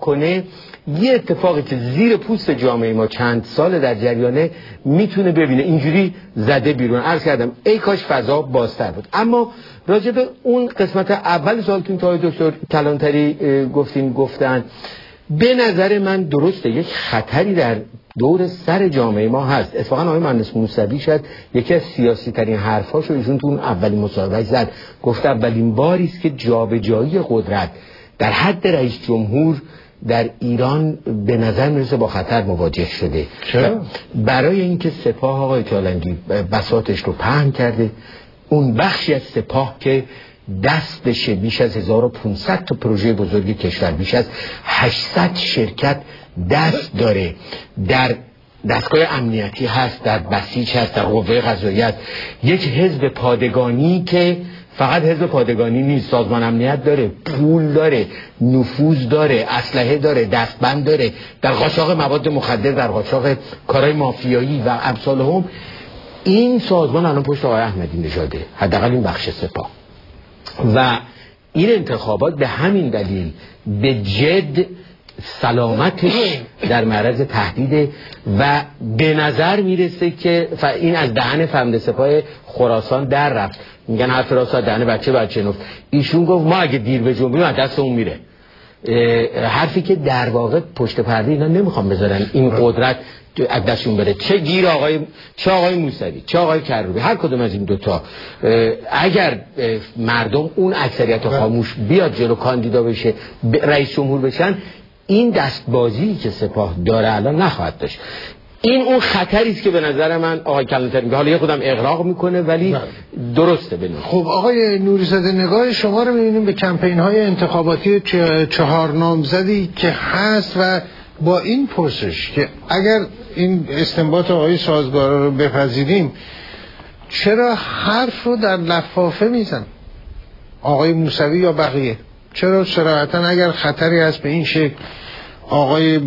کنه یه اتفاقی که زیر پوست جامعه ما چند سال در جریانه میتونه ببینه اینجوری زده بیرون. عرض کردم ای کاش فضا بازتر بود. اما راجع به اون قسمت اول سوالتون تا دکتر کلانتری گفتن به نظر من درسته یک خطری در دور سر جامعه ما هست. اتفاقا آقای مهندس موسوی شاید یکی از سیاسی ترین حرفاشو ایشون تو اون اولین مصاحبه زد، گفت اولین باری است که جابجایی قدرت در حد رئیس جمهور در ایران به نظر میرسه با خطر مواجه شده. برای اینکه سپاه آقای چالنگی بساطش رو پهن کرده، اون بخشی از سپاه که دستش بیش از 1500 تا پروژه بزرگ کشور، بیش از 800 شرکت دست داره، در دستگاه امنیتی هست، در بسیج هست، در قوه قضاییه هست، یک حزب پادگانی که فقط حزب پادگانی نیست، سازمان امنیت داره، پول داره، نفوذ داره، اسلحه داره، دستبند داره، در قاچاق مواد مخدر، در قاچاق کارهای مافیایی و امثالهم. این سازمان الان پشت آقای احمدی نژاده، حداقل این بخش سپاه، و این انتخابات به همین دلیل به جد سلامتش در معرض تهدید و به نظر میرسه که این از دهن فرمانده سپاه خراسان در رفت. میگن حرف راست از دهن بچه نفت. ایشون گفت ما اگه دیر به جنبیم از دست اون میره. حرفی که در واقع پشت پرده اینا نمیخوام بذارن این قدرت از دستشون بره. چه آقای موسوی، چه آقای کروبی، هر کدوم از این دوتا اگر مردم اون اکثریت خاموش بیاد جلو کاندیدا بشه، رئیس جمهور بشن، این دستبازی که سپاه داره الان نخواهد داشت. این اون خطری است که به نظر من آقای کلانتری میگه، حالا یه خودم اغراق میکنه ولی درسته بنویسه. خب آقای نوری‌زاده، نگاه شما رو می‌بینیم به کمپین های انتخاباتی 4 نامزدی که هست و با این پرسش که اگر این استنباط آقای سازگارا رو بپذیریم، چرا حرف رو در لفافه میزن آقای موسوی یا بقیه؟ چرا صراحتا اگر خطری هست به این شکل آقای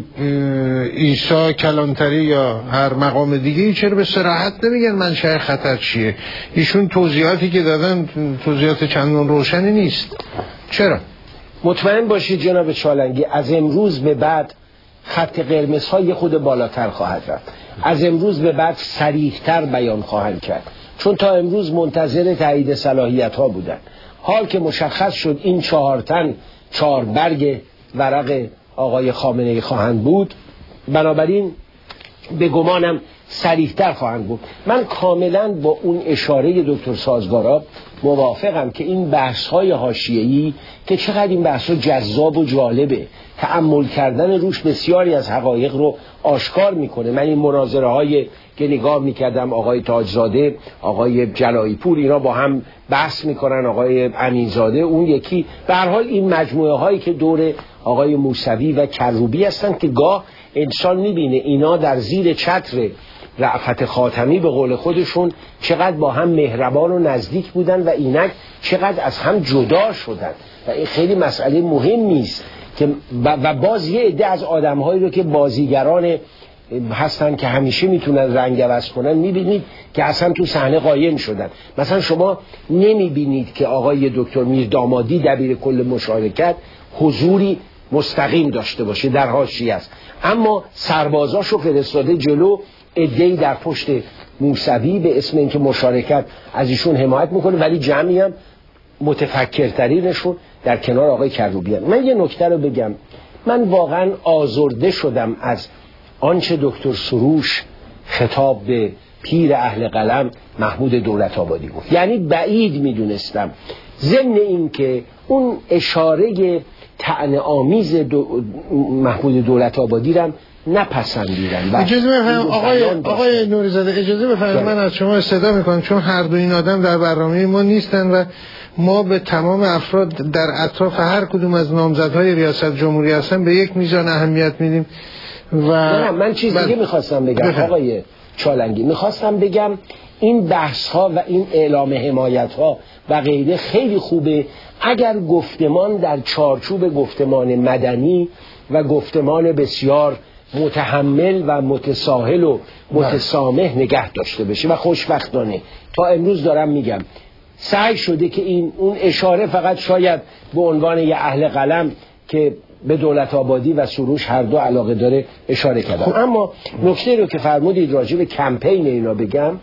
عیسی کلانتری یا هر مقام دیگه چرا به صراحت نمیگن منشأ خطر چیه؟ ایشون توضیحاتی که دادن توضیحات چندان روشنی نیست. چرا؟ مطمئن باشید جناب چالنگی از امروز به بعد خط قرمزهای خود بالاتر خواهد رفت. از امروز به بعد صریح‌تر بیان خواهند کرد، چون تا امروز منتظر تایید صلاحیت ها بودن. حال که مشخص شد این 4 تن 4 برگ ورق آقای خامنه‌ای خواهند بود، بنابراین به گمانم صریح‌تر خواهند بود. من کاملا با اون اشاره دکتر سازگارا موافقم که این بحث‌های حاشیه‌ای که چقدر این بحث‌ها جذاب و جالبه، تأمل کردن روش بسیاری از حقایق رو آشکار میکنه. من این مناظره‌های که نگاه میکردم، آقای تاجزاده، آقای جلایی پور، اینا با هم بحث میکنن، آقای امینزاده، اون یکی، به هر حال این مجموعه هایی که دور آقای موسوی و کروبی هستن که گاه انسان میبینه اینا در زیر چتر رأفت خاتمی به قول خودشون چقدر با هم مهربان و نزدیک بودن و اینک چقدر از هم جدا شدن و این خیلی مسئله مهمی است که و باز یه عده از آدم‌هایی رو که بازیگران هستن که همیشه میتونن رنگ عوض کنن میبینید که اصلا تو صحنه قایم شدن. مثلا شما نمیبینید که آقای دکتر میردامادی دبیر کل مشارکت حضوری مستقیم داشته باشه، در حاشیه است، اما سربازاشو فرستاده جلو، عده‌ای در پشت موسوی به اسم اینکه مشارکت از ایشون حمایت میکنه، ولی جمعی هم متفکرترینشون در کنار آقای کروبی هست. من یه نکته رو بگم، من واقعا آزرده شدم از آنچه دکتر سروش خطاب به پیر اهل قلم محمود دولت‌آبادی گفت. یعنی بعید میدونستم ضمن این که اون اشاره طعنه‌آمیز محمود دولت‌آبادی رو نپسندیدم. اجازه بفرمایید آقای نوری‌زاده، اجازه بفرمایید من از شما استدعا میکنم، چون هر دو این آدم در برنامه ما نیستن و ما به تمام افراد در اطراف هر کدوم از نامزدهای ریاست جمهوری هستن به یک میزان اهمیت میدیم. و نه من چیز دیگه میخواستم بگم آقای چالنگی، میخواستم بگم این بحث ها و این اعلام حمایت ها و غیره خیلی خوبه اگر گفتمان در چارچوب گفتمان مدنی و گفتمان بسیار متحمل و متساهل و متسامح نگه داشته بشه و خوشبختانه تا امروز دارم میگم سعی شده که این اون اشاره فقط شاید به عنوان یه اهل قلم که به دولت آبادی و سروش هر دو علاقه داره اشاره کردم. اما نکته رو که فرمودید راجع به کمپین اینا بگم،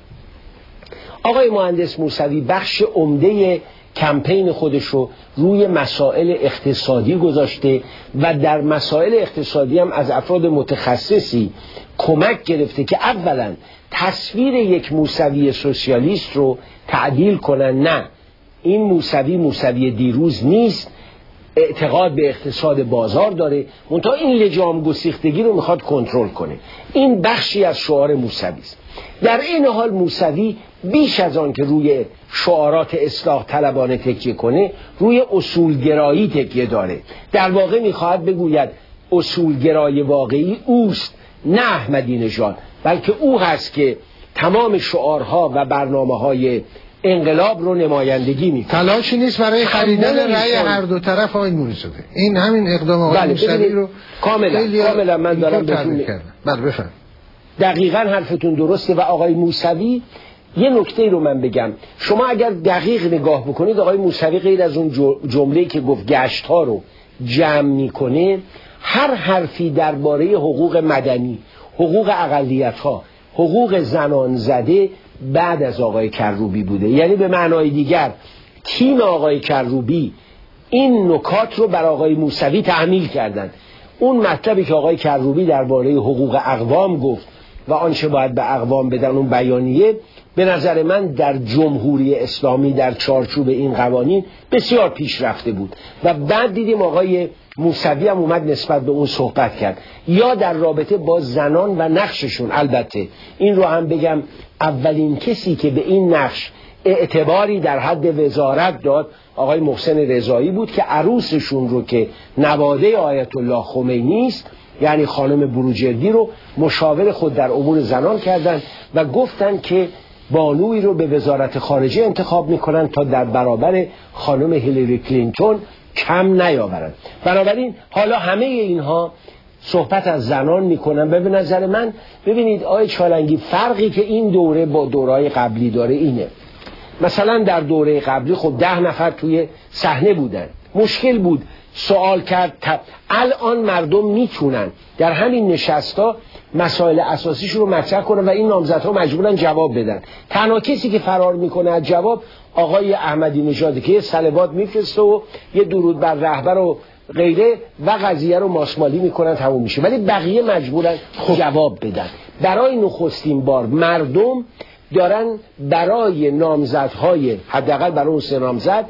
آقای مهندس موسوی بخش عمده کمپین خودش رو روی مسائل اقتصادی گذاشته و در مسائل اقتصادی هم از افراد متخصصی کمک گرفته که اولا تصویر یک موسوی سوسیالیست رو تعدیل کنن. نه، این موسوی دیروز نیست، اعتقاد به اقتصاد بازار داره، منتها این لجام گسیختگی رو میخواد کنترل کنه. این بخشی از شعار موسوی است. در این حال موسوی بیش از آن که روی شعارات اصلاح طلبانه تکیه کنه، روی اصولگرایی تکیه داره. در واقع میخواهد بگوید اصولگرای واقعی اوست، نه احمدی نژاد، بلکه او هست که تمام شعارها و برنامه‌های انقلاب رو نمایندگی میکنه. تلاشی نیست برای خریدن رأی هر دو طرف آقای نوری زاده. این همین اقدام آقای موسوی رو کاملا من دارم بهتون بله بفهم. دقیقاً حرفتون درسته. و آقای موسوی یه نکته رو من بگم، شما اگر دقیق نگاه بکنید آقای موسوی غیر از اون جمله‌ای که گفت گشت ها رو جمع میکنه، هر حرفی درباره حقوق مدنی، حقوق اقلیت ها، حقوق زنان زده بعد از آقای کروبی بوده. یعنی به معنای دیگر تیم آقای کروبی این نکات رو بر آقای موسوی تحمیل کردن. اون مطلبی که آقای کروبی درباره حقوق اقوام گفت و آنچه باید به اقوام بدن، اون بیانیه، به نظر من در جمهوری اسلامی در چارچوب این قوانین بسیار پیشرفته بود. و بعد دیدیم آقای موسوی هم اومد نسبت به اون صحبت کرد، یا در رابطه با زنان و نقششون. البته این رو هم بگم اولین کسی که به این نقش اعتباری در حد وزارت داد آقای محسن رضایی بود که عروسشون رو که نواده آیت الله خمینی است، یعنی خانم بروجردی، رو مشاور خود در امور زنان کردند و گفتند که بانوی رو به وزارت خارجه انتخاب میکنن تا در برابر خانم هیلاری کلینتون کم نیاورند. بنابراین حالا همه اینها صحبت از زنان میکنن. به نظر من ببینید آقای چالنگی، فرقی که این دوره با دورهای قبلی داره اینه، مثلا در دوره قبلی خب 10 نفر توی صحنه بودن، مشکل بود سوال کرد. الان مردم میتونن در همین نشستا مسائل اساسیش رو مطرح کنن و این نامزدها مجبورن جواب بدن. تنها کسی که فرار میکنه از جواب آقای احمدی نژاده که یه صلوات میفرسته و یه درود بر رهبر و غیره و قضیه رو ماسمالی میکنن، تموم میشه. ولی بقیه مجبورن جواب بدن. برای نخستین بار مردم دارن برای نامزدهای، حداقل برای اون 3 نامزد،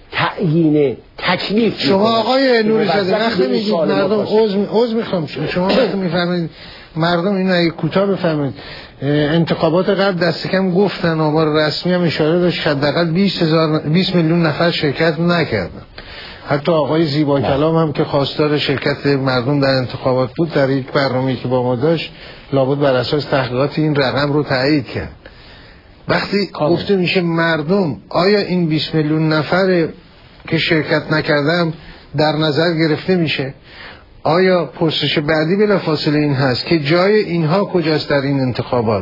تعیین تکلیف. شما آقای نوری زاده وقتی میگید مردم عذر میخوام، شما وقتی میفرمایید مردم، اینو اگه کوتاه بفرمایید، انتخابات قبل دست کم گفتن، آمار رسمی هم اشاره داشت حداقل 20 میلیون نفر شرکت نکردن. حتی آقای زیبا کلام هم که خواستار شرکت مردم در انتخابات بود، در یک برنامه‌ای که با ما داشت لابد بر اساس تحقیقات این رقم رو تایید کرد. وقتی گفته میشه مردم، آیا این 20 میلیون نفر که شرکت نکردن در نظر گرفته میشه؟ آیا پرسش بعدی بلافاصله این هست که جای اینها کجاست در این انتخابات؟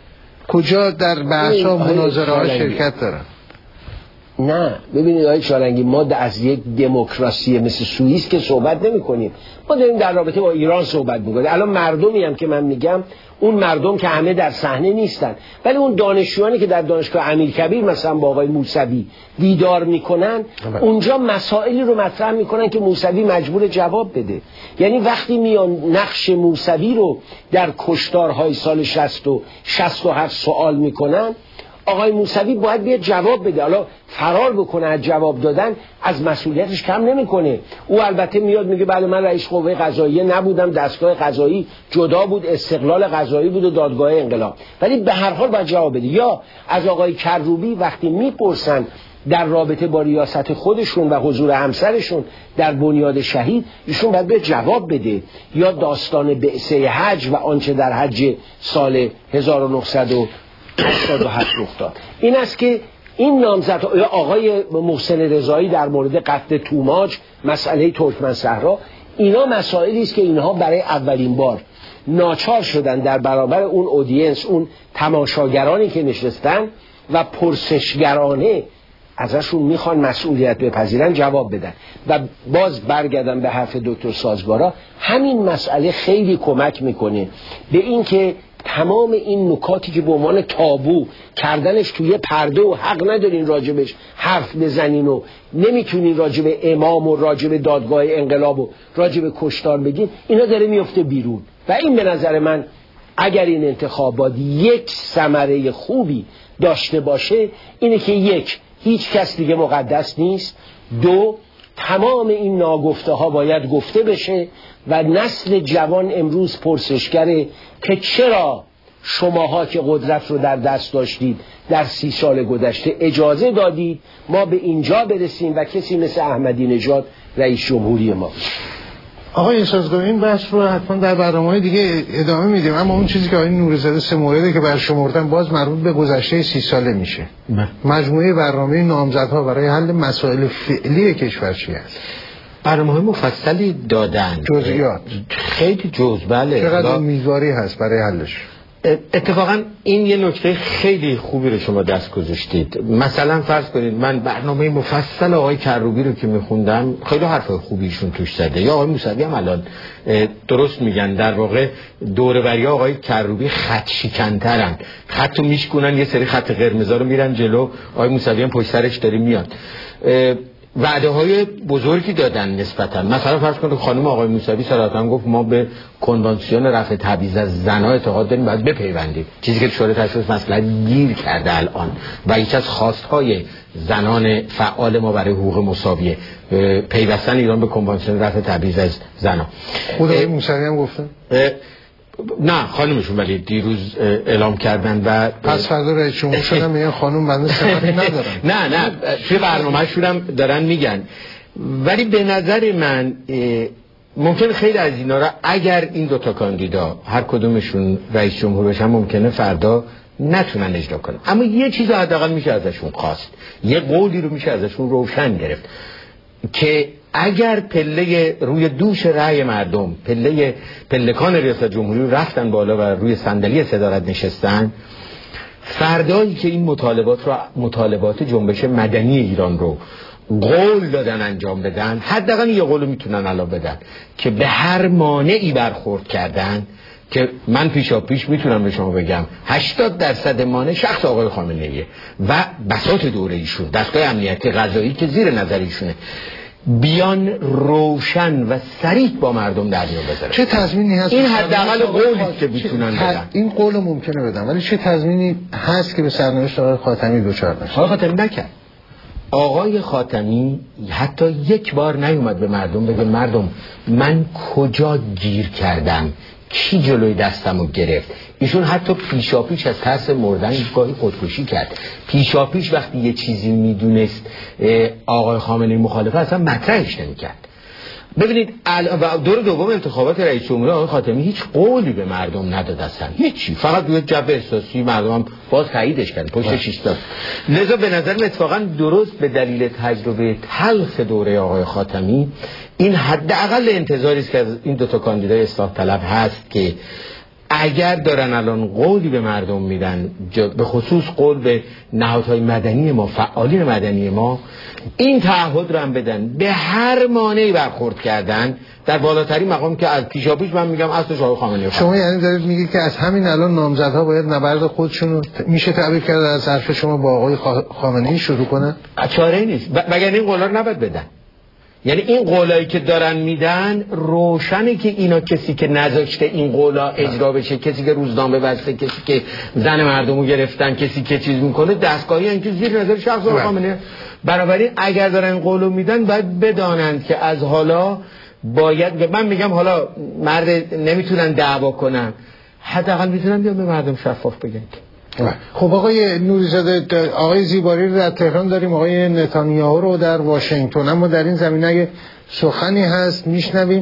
کجا در بحث‌ها و مناظره‌ها شرکت دارن؟ نه ببینید آقای چالنگی، ما از یک دموکراسی مثل سوئیس که صحبت نمی‌کنیم، ما داریم در رابطه با ایران صحبت می‌کنیم. الان مردمی هم که من میگم، اون مردم که همه در صحنه نیستن، ولی اون دانشجویانی که در دانشگاه امیرکبیر مثلا با آقای موسوی دیدار میکنن، اونجا مسائلی رو مطرح میکنن که موسوی مجبور جواب بده. یعنی وقتی میان نقش موسوی رو در کشتارهای سال 60 و 67 سوال میکنن، آقای موسوی باید بیاد جواب بده. حالا فرار بکنه از جواب دادن، از مسئولیتش کم نمیکنه. او البته میاد میگه بله من رئیس قوه قضاییه نبودم، دستگاه قضایی جدا بود، استقلال قضایی بود و دادگاه انقلاب، ولی به هر حال باید جواب بده. یا از آقای کروبی وقتی میپرسن در رابطه با ریاست خودشون و حضور همسرشون در بنیاد شهید، ایشون باید به جواب بده. یا داستان بعثه حج و آنچه در حج سال 1987 رخ داد. این است که این نامزد، یا آقای محسن رضایی در مورد قتل توماج، مسئله ترکمن صحرا، اینا مسائلی است که اینها برای اولین بار ناچار شدن در برابر اون اودینس، اون تماشاگرانی که نشستن و پرسشگرانه ازشون میخوان مسئولیت بپذیرن جواب بدن. و باز برگردم به حرف دکتر سازگارا، همین مسئله خیلی کمک میکنه به این که تمام این نکاتی که به عنوان تابو کردنش توی پرده و حق ندارین راجبش حرف بزنین و نمیتونین راجب امام و راجب دادگاه انقلاب و راجب کشتار بگین، اینا داره میفته بیرون. و این به نظر من اگر این انتخابات یک ثمره خوبی داشته باشه اینه که یک، هیچ کس دیگه مقدس نیست، دو، تمام این ناگفته ها باید گفته بشه و نسل جوان امروز پرسشگره که چرا شماها که قدرت رو در دست داشتید در 30 سال گذشته اجازه دادید ما به اینجا برسیم و کسی مثل احمدی نژاد رئیس جمهوری ما بشه. آقای سازگار این بحث رو حتما در برنامه‌های دیگه ادامه میدیم، اما اون چیزی که آقای نوری‌زاده 3 مورد که برشمردن باز مربوط به گذشته 30 ساله میشه. مجموعه برنامه نامزدها برای حل مسائل فعلی کشور چی است؟ برنامه‌های مفصلی دادن، جزئیات خیلی جزء. بله، چقدر امیدواری هست برای حلش؟ اتفاقا این یه نکته خیلی خوبی رو شما دست گذاشتید. مثلا فرض کنید من برنامه مفصل آقای کروبی رو که میخوندم خیلی حرفای خوبیشون توش زده، یا آقای موسوی هم الان درست میگن، در واقع دوره‌وری آقای کروبی خط شکن‌ترن، خطو میشکنن، یه سری خط قرمزا رو میرن جلو، آقای موسوی هم پشت سرش داره میاد. وعده های بزرگی دادن نسبتا. مثلا فرض کنید خانم آقای موسوی صراحتاً گفت ما به کنوانسیون رفع تبعیض از زن‌ها اعتقاد داریم، باید بپیوندیم، چیزی که شورای تشخیص مسئله گیر کرده الان و یکی از خواست‌های زنان فعال ما برای حقوق مساویه پیوستن ایران به کنوانسیون رفع تبعیض از زن‌ها. خود آقای موسوی هم گفتن؟ نه خانمشون ولی دیروز اعلام کردن و پس فردا رئیس جمهور شدن میگن خانم بنده صفتی ندارن. نه توی برنامه‌شون هم دارن میگن. ولی به نظر من ممکن خیلی از اینا را اگر این دوتا کاندیدا هر کدومشون رئیس جمهور بشن ممکنه فردا نتونن اجرا کنن، اما یه چیز حداقل میشه ازشون خواست، یه قولی رو میشه ازشون روشن گرفت که اگر پله روی دوش رأی مردم، پلکان ریاست جمهوری رفتن بالا و روی صندلی صدارت نشستن، فردایی که این مطالبات جنبش مدنی ایران رو قول دادن انجام بدن، حداقل یه قولو میتونن الان بدن که به هر مانعی برخورد کردن، که من پیش میتونم به شما بگم 80% مانع شخص آقای خامنه‌ایه و بساط دوره ایشون، دستگاه امنیتی قضایی که زیر نظر ایشونه، بیان روشن و صریح با مردم در میون بذارن. چه تضمینی هست؟ این حداقل قولی که میتونن بدن. این قول ممکنه بدن، ولی چه تضمینی هست که به سرنوشت آقای خاتمی دوچار نشه؟ آقای خاتمی نکرد. آقای خاتمی حتی یک بار نیومد به مردم بگه مردم من کجا گیر کردم، کی جلوی دستمو گرفت. ایشون حتی پیشاپیش از ترس مردن گاهی خودکشی کرد. پیشاپیش وقتی یه چیزی میدونست آقای خامنه‌ای مخالفه اصلا مطرحش نمی‌کرد. ببینید دور دوم انتخابات رئیس جمهوری آقای خاتمی هیچ قولی به مردم نداد اصلا، هیچی، فقط روی جبهه احساسی مردم هم باز تاییدش کردن پشت 6 تا. لذا به نظر من اتفاقا درست به دلیل تجربه تلخ دوره آقای خاتمی این حداقل انتظاری است که از این دو تا کاندیدای اصلاح طلب هست که اگر دارن الان قولی به مردم میدن، به خصوص قول به نهادهای مدنی ما، فعالین مدنی ما، این تعهد رو هم بدن به هر مانعی برخورد کردن در بالاترین مقام که از پیشاپیش من میگم اصلش آقای خامنه‌ای. شما یعنی دارید میگید که از همین الان نامزدها باید نبرد خودشون رو میشه تعبیر کرد از حرف شما با آقای خامنه‌ای شروع کنن؟ چاره‌ای نیست، وگرنه این قولا رو نباید بدن. یعنی این قولایی که دارن میدن روشنه که اینا کسی که نذاشته این قولا اجرا بشه، کسی که روزنامه بسته، کسی که زن مردمو گرفتن، کسی که چیز میکنه، دستگاهی ان که زیر نظر شخص آقای خامنه‌ای. بنابراین اگر دارن این قولو میدن باید بدانند که از حالا باید، من میگم حالا مرد نمیتونن دعوا کنن، حداقل میتونن بیان به مردم شفاف بگن. خب آقای نوری‌زاده، آقای زیباری رو در تهران داریم، آقای نتانیاهو رو در واشنگتن، اما در این زمینه اگه سخنی هست میشنویم.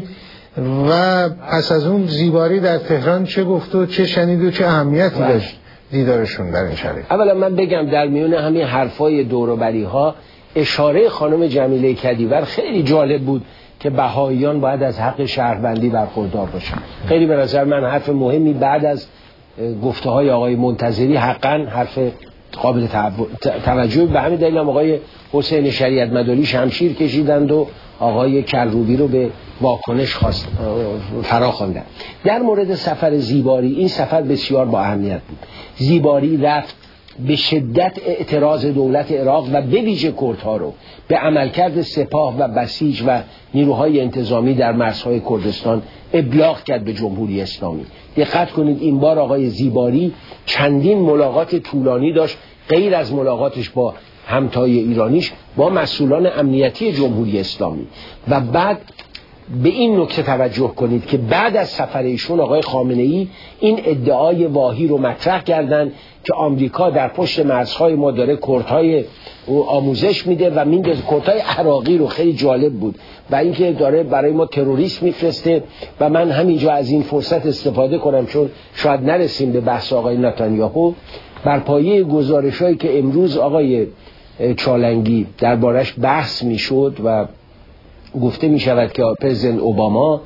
و پس از اون زیباری در تهران چه گفت و چه شنید و چه اهمیتی داشت دیدارشون در این شرایط؟ اولا من بگم در میون همین حرفای دور و بری ها اشاره خانم جمیله کدیور خیلی جالب بود که بهائیان باید از حق شهروندی برخوردار باشن. خیلی به نظر من حرف مهمی بعد از گفته های آقای منتظری حقاً حرف قابل توجه. به همین دلیل هم آقای حسین شریعت مداری شمشیر کشیدند و آقای کروبی رو به واکنش فرا خواندند. در مورد سفر زیباری، این سفر بسیار با اهمیت بود. زیباری رفت به شدت اعتراض دولت عراق و به ویژه کردها رو به عملکرد سپاه و بسیج و نیروهای انتظامی در مرزهای کردستان ابلاغ کرد به جمهوری اسلامی. دقت کنید این بار آقای زیباری چندین ملاقات طولانی داشت، غیر از ملاقاتش با همتای ایرانیش با مسئولان امنیتی جمهوری اسلامی. و بعد به این نکته توجه کنید که بعد از سفر ایشون آقای خامنه‌ای این ادعای واهی رو مطرح کردند که آمریکا در پشت مرزهای ما داره کردهای آموزش میده و میندازه کردهای عراقی رو. خیلی جالب بود و اینکه داره برای ما تروریست میفرسته. و من همینجا از این فرصت استفاده کنم چون شاید نرسیم به بحث آقای نتانیاهو، بر پایه گزارش‌هایی که امروز آقای چالنگی دربارش بحث میشد و گفته می شود که پرزیدنت اوباما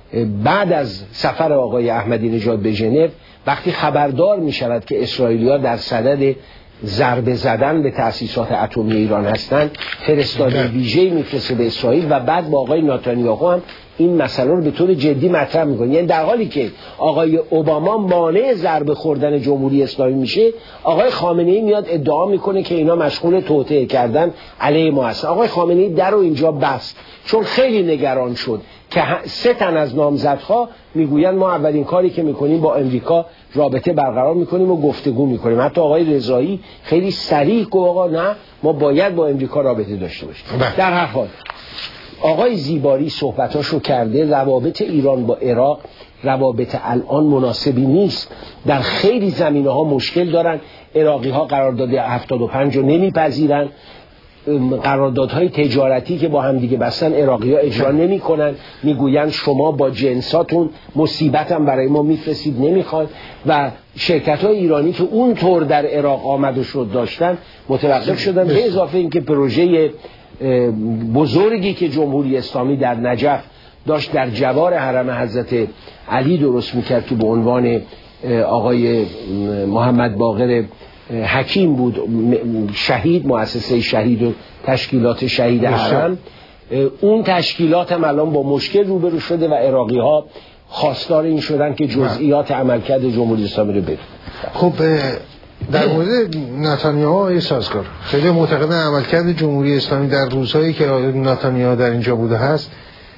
بعد از سفر آقای احمدی نژاد به ژنو وقتی خبردار می شود که اسرائیلی‌ها در صدد ضربه زدن به تأسیسات اتمی ایران هستند، فرستاده ویژه‌ای میفرسته به اسرائیل و بعد با آقای نتانیاهو هم این مسئله رو به طور جدی مطرح میکنه. یعنی در حالی که آقای اوباما مانع ضربه خوردن جمهوری اسلامی میشه، آقای خامنه‌ای میاد ادعا میکنه که اینا مشغول توطئه کردن علیه ما هستن. آقای خامنه‌ای در رو اینجا بست چون خیلی نگران شد که 3 تن از نامزدها میگویند ما اولین کاری که میکنیم با امریکا رابطه برقرار میکنیم و گفتگو میکنیم. حتی آقای رضایی خیلی صریح گفت آقا نه، ما باید با امریکا رابطه داشته باشیم. در هر حال آقای زیباری صحبتاشو کرده. روابط ایران با عراق روابط الان مناسبی نیست. در خیلی زمینه‌ها مشکل دارن. عراقی‌ها قرارداد 75 رو نمیپذیرن. قراردادهای تجارتی که با هم دیگه بستن عراقی‌ها اجرا نمی‌کنن، میگوین شما با جنساتون مصیبت هم برای ما میفرستید نمیخوان. و شرکت‌های ایرانی که اونطور در عراق آمد و شد داشتن متوقف شدن. به اضافه اینکه پروژه بزرگی که جمهوری اسلامی در نجف داشت در جوار حرم حضرت علی درست میکرد که به عنوان آقای محمد باقر حکیم بود، شهید، مؤسسه شهید و تشکیلات شهید حرم، اون تشکیلات هم الان با مشکل روبرو شده و عراقی ها خواستار این شدن که جزئیات عملکرد جمهوری اسلامی رو بدون. خب در مورد نتانیاهو سازگار خیلی معتقد عملکرد جمهوری اسلامی در روزهایی که نتانیاهو در اینجا بوده هست.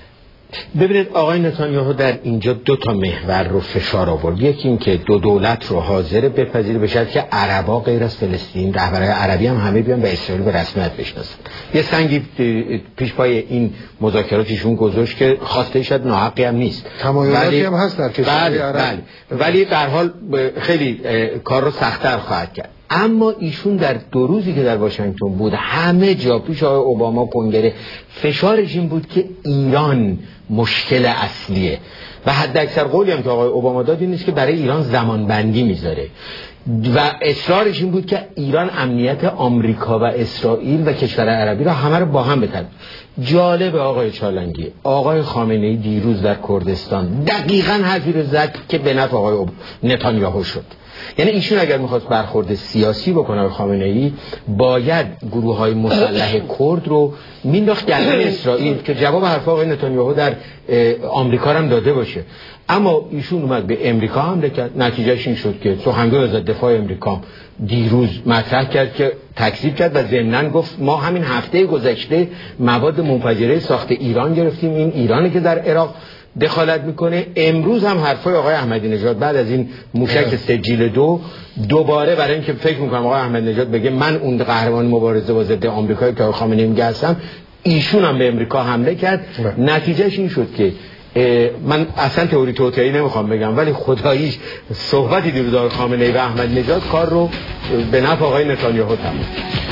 ببینید آقای نتانیاهو در اینجا 2 تا محور رو فشار آورد. یکی این که 2 دولت رو حاضر بپذیره به شرطی که عربا غیر از فلسطین، رهبرای عربی هم همه بیان به اسرائیل به رسمیت بشناسن. یه سنگی پیش پای این مذاکراتشون گذاشت که خواسته شاید ناحقی هم نیست، تمایلاتی هم هست در کشورهای عرب، ولی در حال خیلی کار رو سخت‌تر خواهد کرد. اما ایشون در 2 روزی که در واشنگتن بود همه جا پیش آقای اوباما کنگره فشارش این بود که ایران مشکل اصلیه و حد اکثر قولی هم که آقای اوباما داد این نیست که برای ایران زمانبندی میذاره و اصرارش این بود که ایران امنیت آمریکا و اسرائیل و کشور عربی را همه رو با هم بتن. جالب آقای چالنگی، آقای خامنه‌ای دیروز در کردستان دقیقاً حرفی رو زد که به نفع آقای نتانیاهو شد. یعنی ایشون اگر میخواست برخورد سیاسی بکنه خامنه‌ای باید گروه‌های مسلح کرد رو مینداخت گردن اسرائیل که جواب حرف آقای نتانیاهو در آمریکا هم داده باشه. اما ایشون اومد به امریکا حمله کرد. نتیجهش این شد که سخنگوی وزارت دفاع امریکا دیروز مطرح کرد که تکذیب کرد و ضمناً گفت ما همین هفته گذشته مواد منفجره ساخت ایران گرفتیم، این ایرانی که در عراق دخالت میکنه. امروز هم حرفای آقای احمدی نژاد بعد از این موشک سجیل 2 دوباره برای اینکه فکر میکنم آقای احمدی نژاد بگه من اون قهرمان مبارزه با ضد آمریکایی که خامنه‌ای میگه هستم، ایشون هم به امریکا حمله کرد. نتیجهش این شد که من اصلا تئوری توطئه‌ای نمیخوام بگم ولی خداییش صحبتی دیروز آقای خامنه‌ای و احمدی نژاد کار رو به نفع آقای نتانیاهو تموم.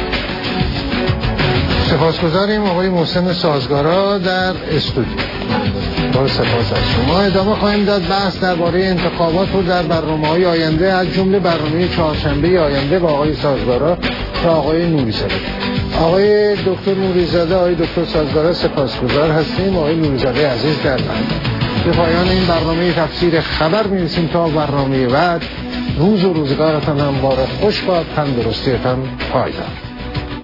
سپاسگزاریم آقای محسن سازگارا در استودیو. با سپاس از شما. ادامه خواهیم داد بحث درباره انتخابات رو در برنامه‌های آینده، از جمله برنامه چهارشنبه آینده با آقای سازگارا و آقای نوری‌زاده. آقای دکتر نوری‌زاده، آقای دکتر سازگارا سپاسگزار هستیم. آقای نوری‌زاده عزیز در بند. به پایان این برنامه تفسیر خبر می‌رسیم تا برنامه بعد. روز و روزگارتان هم بار خوش باد، تندرستیتان پایدار.